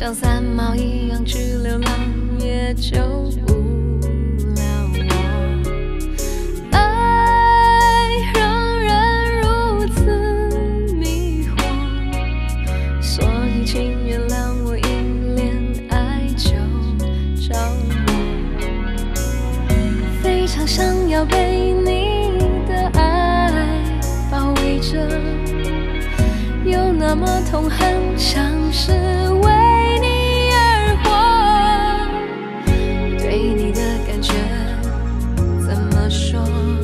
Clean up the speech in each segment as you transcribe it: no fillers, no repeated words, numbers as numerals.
像三毛一样去流浪，也救不了我。爱让人如此迷惑，所以请原谅我因恋爱就着魔，非常想要被你的爱包围着，有那么痛恨，像是为你而活。对你的感觉怎么说？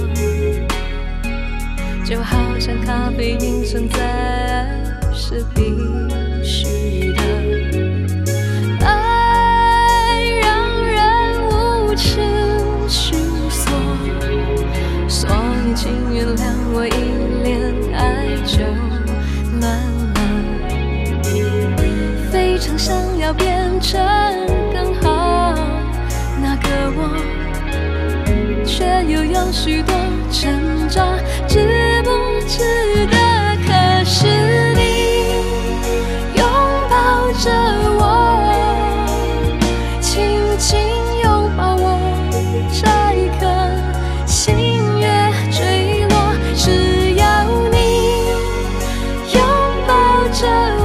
就好像咖啡因存在是必须的。爱让人无耻虚索，所以请原谅我一恋爱就乱了，非常想要变成更好那个我，却又有许多挣扎，值不值得？可是你拥抱着我，轻轻拥抱我，这一刻心越坠落，只要你拥抱着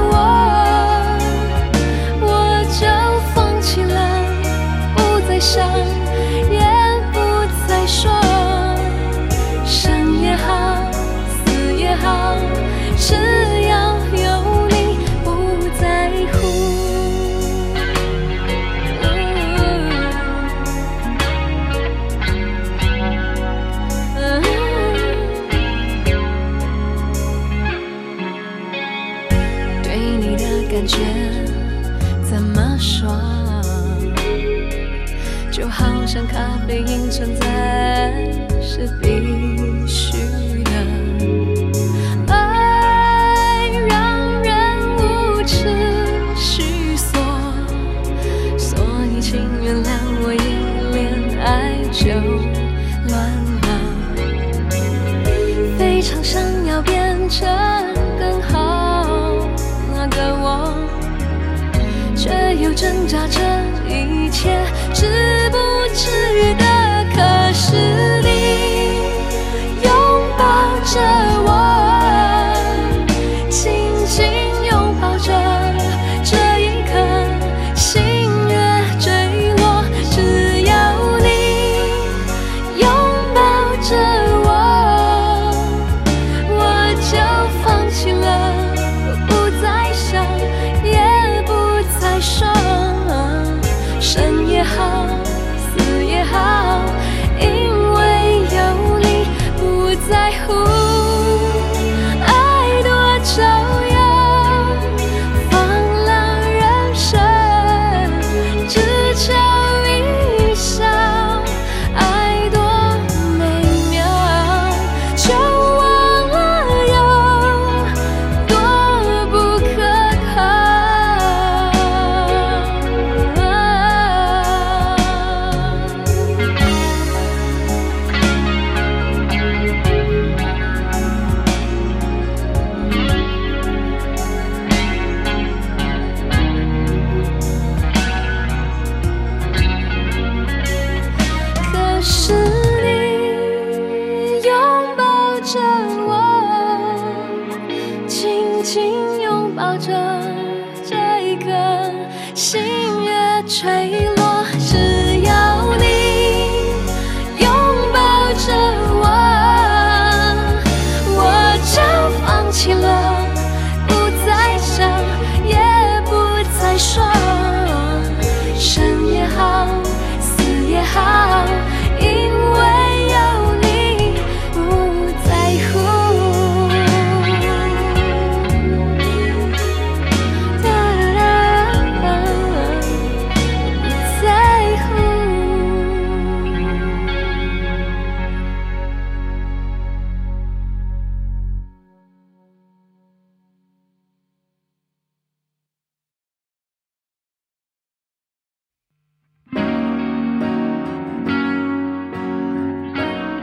我就放弃了，不再想，也不再说，生也好，死也好，只要有你不在乎。对你的感觉怎么说？就好像咖啡因存在是必须的。爱让人无耻虚索，所以请原谅我一恋爱就乱了，非常想要变成更好那个我，却又挣扎着一切值不值得？可是你拥抱着我，轻轻拥抱着，这一刻心越坠落，只要你拥抱着我就放弃了，不再想，也不再说，生也好，死也好，因为有你不在乎。爱多照耀，放浪人生，只求一笑，爱多美妙，就忘了有多不可靠。可是你拥抱着我，轻轻拥抱着，这一刻心越坠落。